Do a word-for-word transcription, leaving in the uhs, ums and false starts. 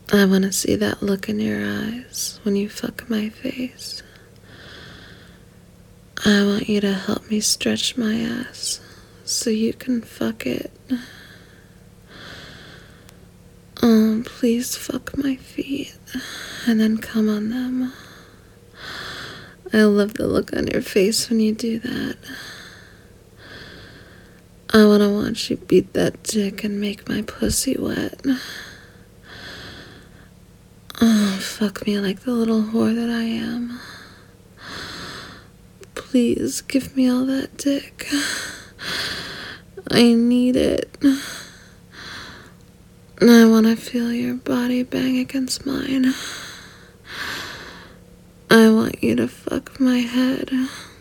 I want to see that look in your eyes when you fuck my face. I want you to help me stretch my ass so you can fuck it. Oh, please fuck my feet and then come on them. I love the look on your face when you do that. I wanna watch you beat that dick and make my pussy wet. Oh, fuck me like the little whore that I am. Please give me all that dick. I need it. I wanna feel your body bang against mine. I want you to fuck my head.